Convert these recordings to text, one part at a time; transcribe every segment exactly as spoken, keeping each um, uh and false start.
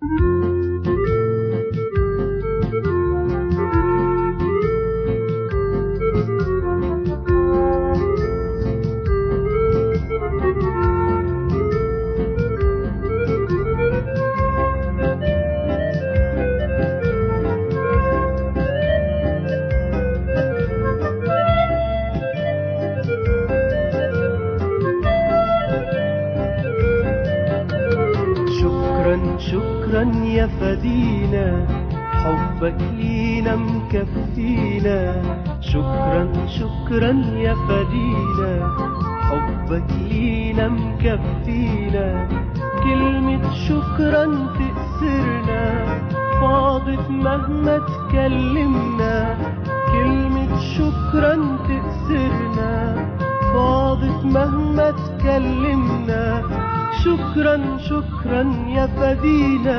شكرا يا فدينا، حبك لينا مكفينا. شكرا شكرا يا فدينا، حبك لينا مكفينا. كلمة شكرا تأثرنا، فاضت مهما تكلمنا. كلمة شكرا تأثرنا، فاضت مهما تكلمنا. شكرا شكرا يا فدينا.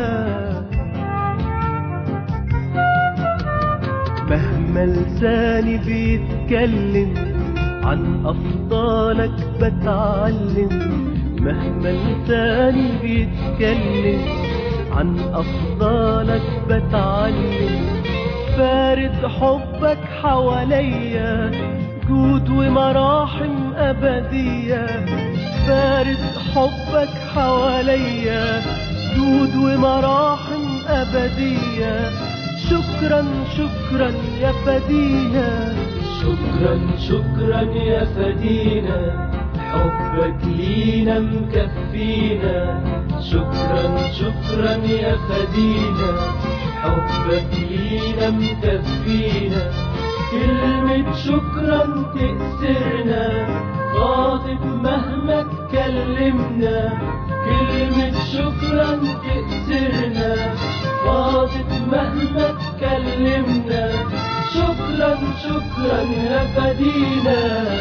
مهما لساني بيتكلم عن أفضالك بتعلم. مهما لساني بيتكلم عن أفضالك بتعلم. فارد حبك حواليا، جود ومراحم أبدية. فارد حبك حواليا، جود ومراحم أبدية. شكرا شكرا يا فدينا. شكرا شكرا يا فدينا، حبك لينا مكفينا. شكرا شكرا يا فدينا، حبك لينا مكفينا. كلمة شكرا تأثرنا، فاضت مهما تكلمنا. كلمة شكرا تأثرنا، فاضت مهما تكلمنا. شكرا شكرا يا فدينا.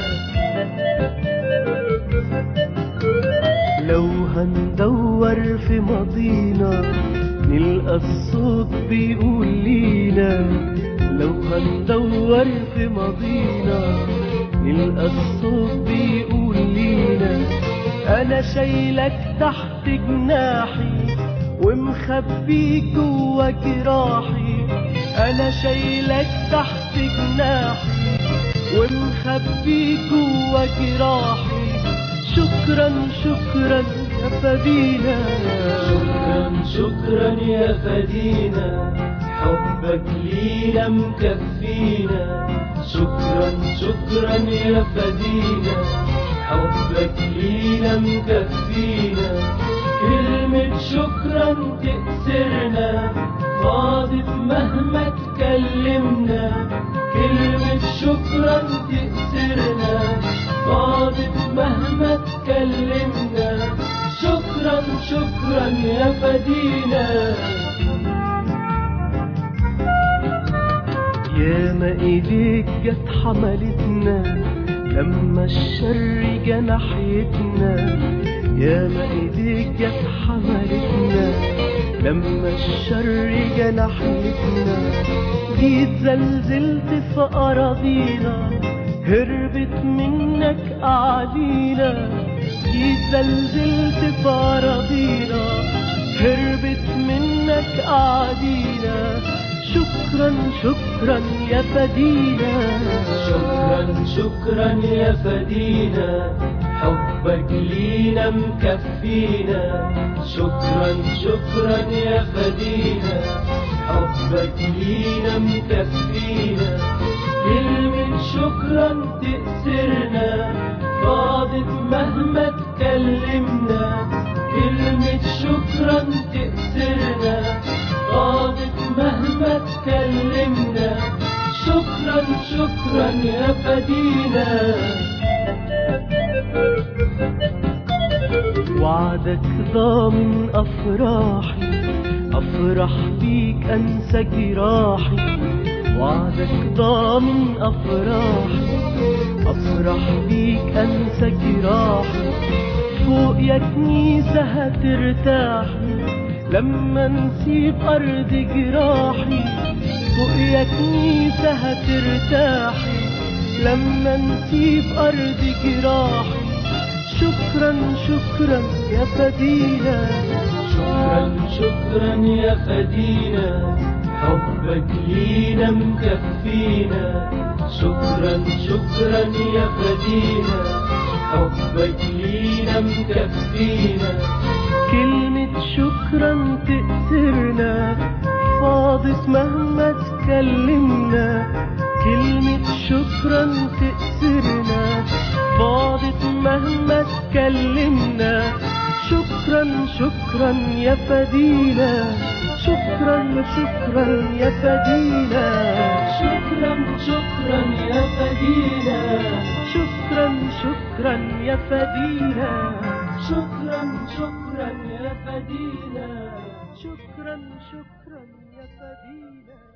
لو هندور في ماضينا، نلقى الصوت بيقول لينا. لو هندور في ماضينا، نلقى الصوت بيقول لينا. أنا شايلك تحت جناحي، ومخبيك جوا جراحي. أنا شايلك تحت جناحي، ومخبيك جوا جراحي. شكرا شكرا يا فدينا. شكرا شكرا يا فدينا، حبك لينا مكفينا. شكرا شكرا يا فدينا، حبك لينا مكفينا. كلمة شكرا تأثرنا، فاضت مهما تكلمنا. كلمة شكرا تأثرنا، فاضت مهما تكلمنا. شكرا شكرا يا فدينا. ياما ايديك جت حملتنا، لما الشر جا ناحيتنا. ياما ايديك جت حملتنا، لما الشر جا ناحيتنا. جيت زلزلت في أراضينا، هربت منك أعادينا. جيت زلزلت في أراضينا، هربت منك أعادينا. شكرا شكرا يا فدينا. شكرا شكرا يا فدينا، حبك لينا مكفينا. شكرا شكرا يا فدينا، حبك لينا مكفينا. كلمة شكرا تأثرنا، فاضت مهما تكلمنا. كلمة شكرا تأثرنا، فاضت مهما تكلمنا. شكرا شكرا يا فدينا. وعدك ضامن أفراحي، أفرح بيك أنسى جراحي. وعدك ضامن أفراحي، أفرح بيك أنسى جراحي. فوق يا كنيسة هترتاحي، لما نسيب أرض جراحي. فوق يا كنيسة هترتاحي، لما نسيب أرض جراحي. شكرا شكرا يا فدينا. شكرا شكرا شكرا يا فدينا، حبك لينا مكفينا. شكرا شكرا يا فدينا، حبك لينا مكفينا. كلمة شكرا تأثرنا، فاضت مهما تكلمنا. كلمة شكرا تأثرنا، فاضت مهما تكلمنا. شكرا شكرا يا فدينا، شكرا شكرا يا فدينا. شكرا شكرا يا فدينا، شكرا شكرا يا فدينا. شكرا شكرا يا فدينا. شكرا شكرا يا فدينا.